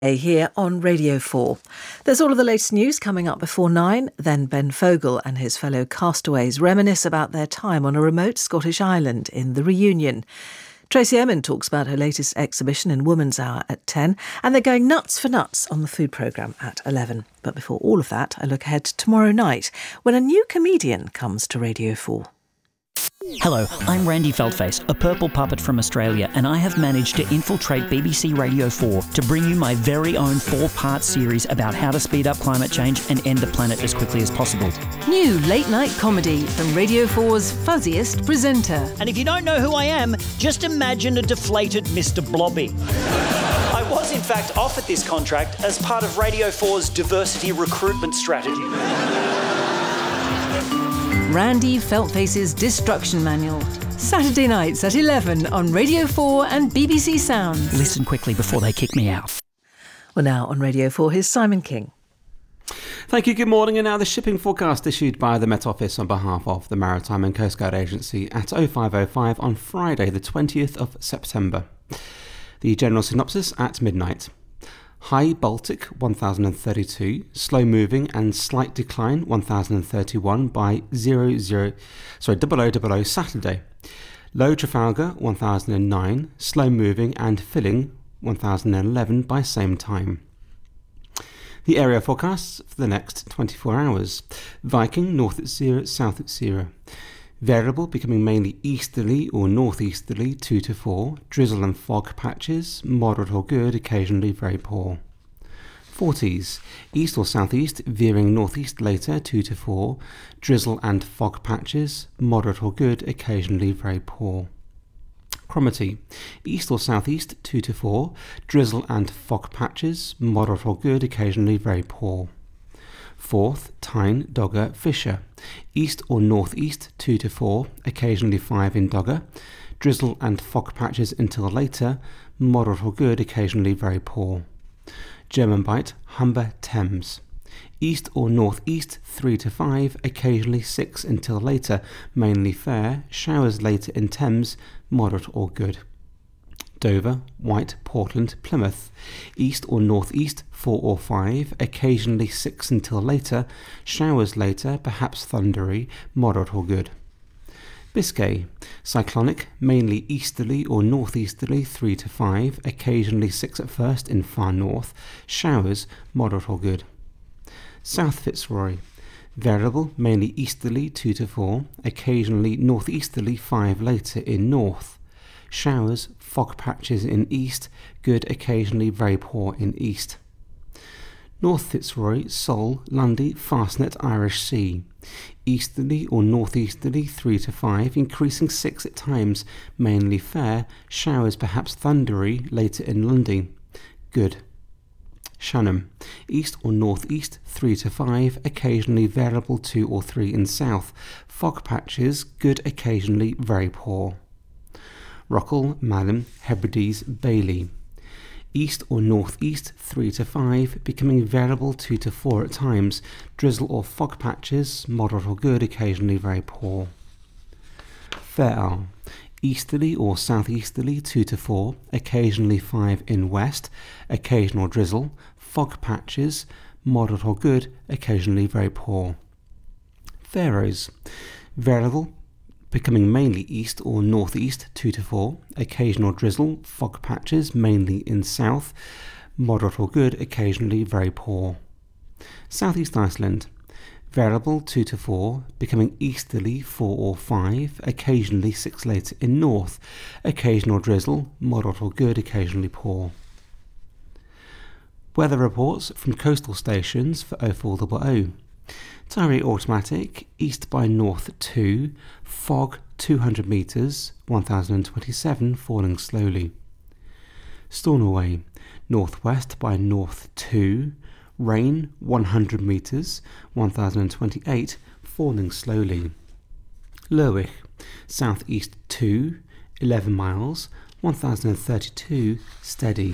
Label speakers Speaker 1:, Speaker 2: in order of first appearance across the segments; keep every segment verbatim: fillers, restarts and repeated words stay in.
Speaker 1: Here on Radio four. There's all of the latest news coming up before nine, then Ben Fogle and his fellow castaways reminisce about their time on a remote Scottish island in The Reunion. Tracy Emin talks about her latest exhibition in Woman's Hour at ten, and they're going nuts for nuts on the food programme at eleven. But before all of that, I look ahead to tomorrow night when a new comedian comes to Radio four.
Speaker 2: Hello, I'm Randy Feltface, a purple puppet from Australia, and I have managed to infiltrate B B C Radio four to bring you my very own four-part series about how to speed up climate change and end the planet as quickly as possible.
Speaker 3: New late-night comedy from Radio four's fuzziest presenter.
Speaker 2: And if you don't know who I am, just imagine a deflated Mister Blobby.
Speaker 4: I was, in fact, offered this contract as part of Radio four's diversity recruitment strategy.
Speaker 3: Randy Feltface's Destruction Manual. Saturday nights at eleven on Radio four and B B C Sounds.
Speaker 2: Listen quickly before they kick me out.
Speaker 1: Well, now on Radio four, here's Simon King.
Speaker 5: Thank you, good morning. And now the shipping forecast issued by the Met Office on behalf of the Maritime and Coast Guard Agency at oh five oh five on Friday the twentieth of September. The general synopsis at midnight. High Baltic one thousand thirty-two, slow moving and slight decline one thousand thirty-one by zero zero, sorry, double oh double oh Saturday. Low Trafalgar one thousand nine, slow moving and filling one thousand eleven by same time. The area forecasts for the next twenty-four hours. Viking north at zero, south at zero. Variable becoming mainly easterly or northeasterly two to four, drizzle and fog patches, moderate or good, occasionally very poor. forties, east or southeast, veering northeast later two to four, drizzle and fog patches, moderate or good, occasionally very poor. Cromarty, east or southeast two to four, drizzle and fog patches, moderate or good, occasionally very poor. Forth, Tyne, Dogger, Fisher, east or northeast two to four, occasionally five in Dogger, drizzle and fog patches until later, moderate or good, occasionally very poor. German Bight, Humber, Thames, east or northeast three to five, occasionally six until later, mainly fair, showers later in Thames, moderate or good. Dover, White, Portland, Plymouth, east or northeast four or five, occasionally six until later, showers later, perhaps thundery, moderate or good. Biscay, cyclonic, mainly easterly or northeasterly three to five, occasionally six at first in far north, showers, moderate or good. South Fitzroy, variable, mainly easterly two to four, occasionally northeasterly five later in north, showers, fog patches in east, good, occasionally very poor in east. North Fitzroy, Sol, Lundy, Fastnet, Irish Sea, easterly or northeasterly three to five, increasing six at times, mainly fair, showers perhaps thundery later in Lundy, good. Shannon, east or northeast three to five, occasionally variable two or three in south, fog patches, good, occasionally very poor. Rockall, Malham, Hebrides, Bailey, east or northeast three to five, becoming variable two to four at times, drizzle or fog patches, moderate or good, occasionally very poor. Fair Isle, easterly or southeasterly two to four, occasionally five in west, occasional drizzle, fog patches, moderate or good, occasionally very poor. Faroes, variable, becoming mainly east or northeast two to four, occasional drizzle, fog patches, mainly in south, moderate or good, occasionally very poor. Southeast Iceland, variable two to four, becoming easterly four or five, occasionally six later in north, occasional drizzle, moderate or good, occasionally poor. Weather reports from coastal stations for oh four oh oh. Tyree automatic, east by north two, fog two hundred metres, one thousand twenty-seven, falling slowly. Stornoway, northwest by north two, rain one hundred metres, one thousand twenty-eight, falling slowly. Lerwick, southeast two, eleven miles, one thousand thirty-two, steady.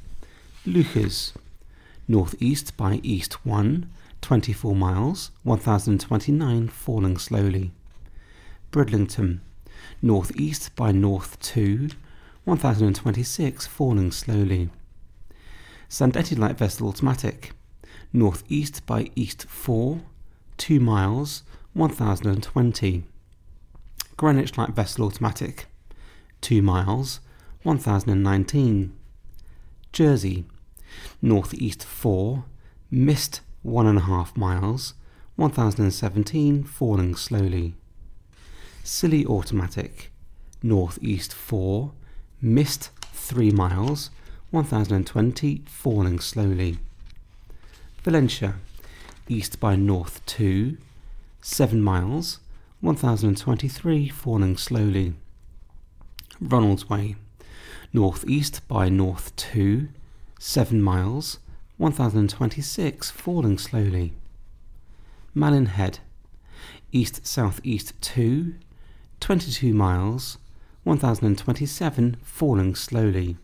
Speaker 5: Lucas, northeast by east one, twenty-four miles, one thousand twenty-nine, falling slowly. Bridlington, northeast by north two, one thousand twenty-six, falling slowly. Sandetti light vessel automatic, northeast by east four, two miles, one thousand twenty. Greenwich light vessel automatic, two miles, one thousand nineteen. Jersey, northeast four, mist one and a half miles, one thousand seventeen, falling slowly. Scilly automatic, northeast four, mist three miles, one thousand twenty, falling slowly. Valencia, east by north two, seven miles, one thousand twenty-three, falling slowly. Ronaldsway, northeast by north two, seven miles, one thousand twenty-six, falling slowly. Malin Head, east-southeast two, twenty-two miles, one thousand twenty-seven, falling slowly.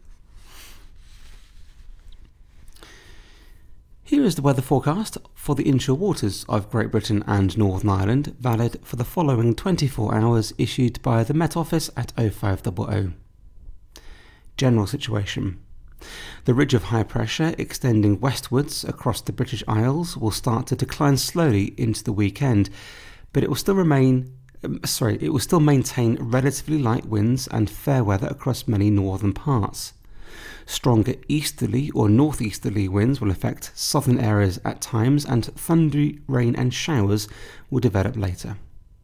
Speaker 5: Here is the weather forecast for the inshore waters of Great Britain and Northern Ireland, valid for the following twenty-four hours, issued by the Met Office at oh five hundred. General situation. The ridge of high pressure extending westwards across the British Isles will start to decline slowly into the weekend, but it will still remain um, sorry, it will still maintain relatively light winds and fair weather across many northern parts. Stronger easterly or northeasterly winds will affect southern areas at times, and thundery rain and showers will develop later.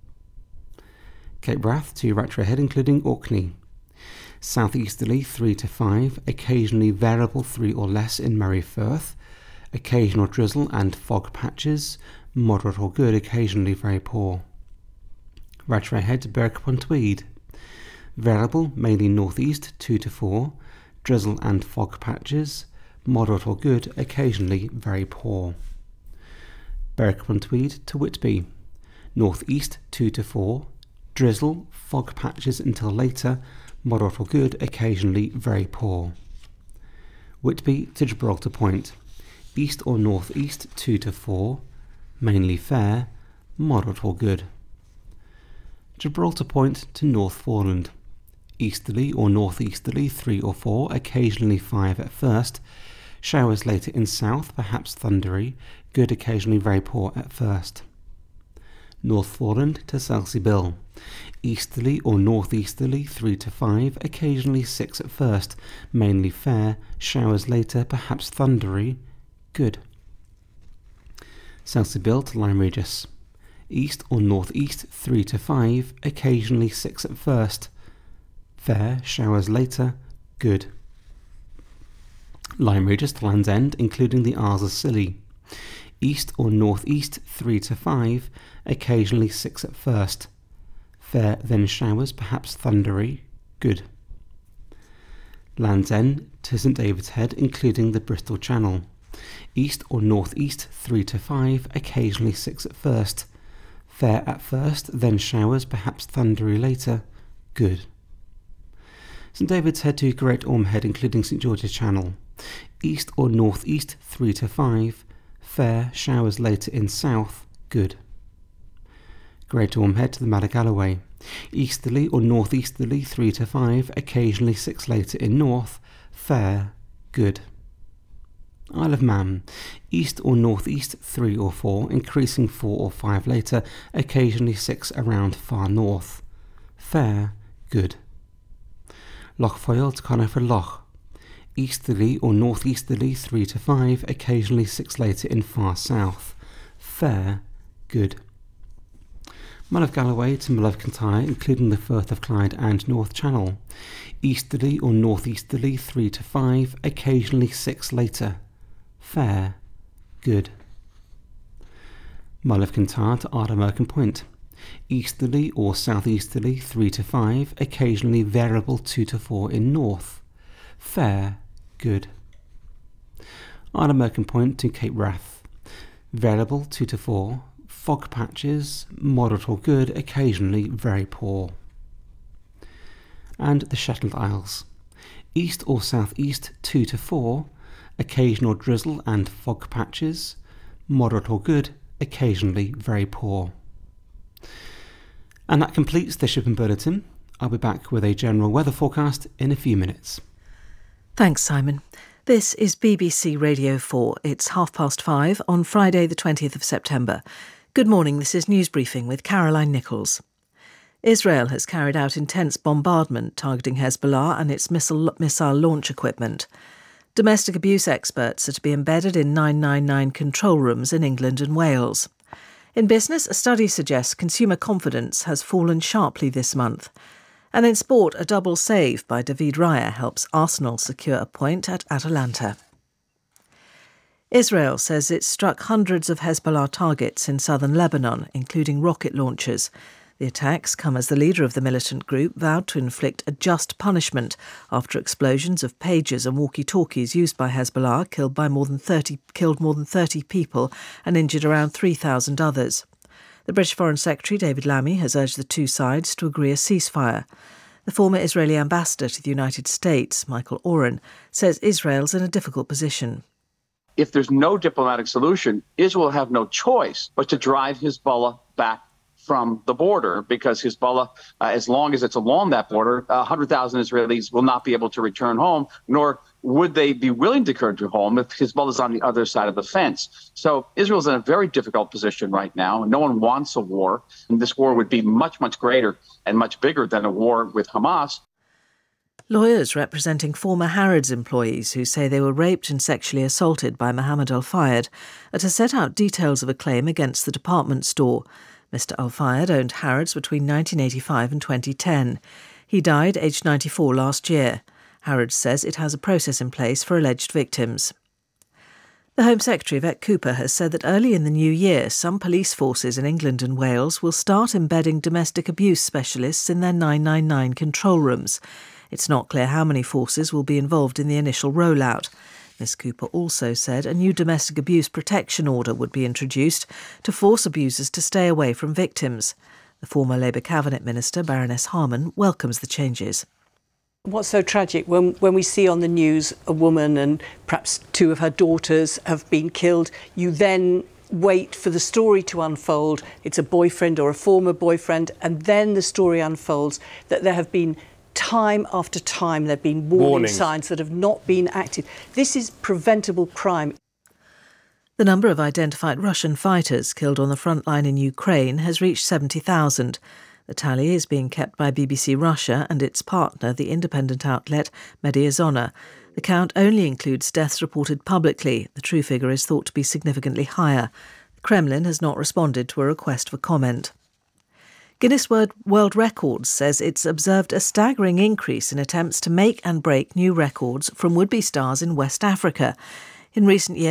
Speaker 5: Cape Wrath to Rattray Head, including Orkney. Southeasterly three to five, occasionally variable three or less in Moray Firth. Occasional drizzle and fog patches, moderate or good, occasionally very poor. Rattray Head to Berwick upon Tweed. Variable, mainly northeast two to four. Drizzle and fog patches, moderate or good, occasionally very poor. Berwick upon Tweed to Whitby. Northeast two to four. Drizzle, fog patches until later, moderate or good, occasionally very poor. Whitby to Gibraltar Point. East or northeast two to four. Mainly fair, moderate or good. Gibraltar Point to North Foreland. Easterly or northeasterly three or four, occasionally five at first. Showers later in south, perhaps thundery, good, occasionally very poor at first. North Foreland to Selsey Bill. Easterly or northeasterly three to five, occasionally six at first, mainly fair, showers later, perhaps thundery, good. Selsey Bill to Lyme Regis. East or northeast three to five, occasionally six at first, fair, showers later, good. Lyme Regis to Land's End, including the Isles of Scilly. East or northeast three to five, occasionally six at first. Fair, then showers, perhaps thundery, good. Land's End to St David's Head, including the Bristol Channel. East or northeast three to five, occasionally six at first. Fair at first, then showers, perhaps thundery later, good. St David's Head to Great Orme Head, including St George's Channel. East or northeast three to five, fair, showers later in south, good. Great Orme Head to the Madagalloway. Easterly or northeasterly three to five, occasionally six later in north, fair, good. Isle of Man. East or northeast three or four, increasing four or five later, occasionally six around far north, fair, good. Loch Foyle to Conifer Loch. Easterly or northeasterly three to five, occasionally six later in far south, fair, good. Mull of Galloway to Mull of Kintyre, including the Firth of Clyde and North Channel. Easterly or northeasterly three to five, occasionally six later, fair, good. Mull of Kintyre to Ardmurchan Point. Easterly or southeasterly three to five, occasionally variable two to four in north, fair, good. Ardmurchan Point to Cape Wrath. Variable two to four, fog patches, moderate or good, occasionally very poor. And the Shetland Isles. East or southeast two to four, occasional drizzle and fog patches, moderate or good, occasionally very poor. And that completes the Shipping Bulletin. I'll be back with a general weather forecast in a few minutes.
Speaker 1: Thanks, Simon. This is B B C Radio four. It's half past five on Friday the twentieth of September. Good morning, this is News Briefing with Caroline Nichols. Israel has carried out intense bombardment targeting Hezbollah and its missile, missile launch equipment. Domestic abuse experts are to be embedded in nine nine nine control rooms in England and Wales. In business, a study suggests consumer confidence has fallen sharply this month. And in sport, a double save by David Raya helps Arsenal secure a point at Atalanta. Israel says it struck hundreds of Hezbollah targets in southern Lebanon, including rocket launchers. The attacks come as the leader of the militant group vowed to inflict a just punishment after explosions of pagers and walkie-talkies used by Hezbollah killed by more than thirty killed more than thirty people and injured around three thousand others. The British Foreign Secretary David Lammy has urged the two sides to agree a ceasefire. The former Israeli ambassador to the United States, Michael Oren, says Israel's in a difficult position.
Speaker 6: If there's no diplomatic solution, Israel will have no choice but to drive Hezbollah back from the border, because Hezbollah, uh, as long as it's along that border, uh, one hundred thousand Israelis will not be able to return home, nor would they be willing to return to home if Hezbollah is on the other side of the fence. So Israel's in a very difficult position right now, and no one wants a war. And this war would be much, much greater and much bigger than a war with Hamas.
Speaker 1: Lawyers representing former Harrods employees who say they were raped and sexually assaulted by Mohammed Al-Fayed are to set out details of a claim against the department store. Mister Al-Fayed owned Harrods between nineteen eighty-five and twenty ten. He died aged ninety-four last year. Harrods says it has a process in place for alleged victims. The Home Secretary, Yvette Cooper, has said that early in the new year, some police forces in England and Wales will start embedding domestic abuse specialists in their nine nine nine control rooms. It's not clear how many forces will be involved in the initial rollout. Miz Cooper also said a new domestic abuse protection order would be introduced to force abusers to stay away from victims. The former Labour Cabinet Minister, Baroness Harman, welcomes the changes.
Speaker 7: What's so tragic when, when we see on the news a woman and perhaps two of her daughters have been killed, you then wait for the story to unfold. It's a boyfriend or a former boyfriend, and then the story unfolds that there have been time after time, there have been warning Warnings. signs that have not been acted. This is preventable crime.
Speaker 1: The number of identified Russian fighters killed on the front line in Ukraine has reached seventy thousand. The tally is being kept by B B C Russia and its partner, the independent outlet Media Zona. The count only includes deaths reported publicly. The true figure is thought to be significantly higher. The Kremlin has not responded to a request for comment. Guinness World Records says it's observed a staggering increase in attempts to make and break new records from would-be stars in West Africa. In recent years,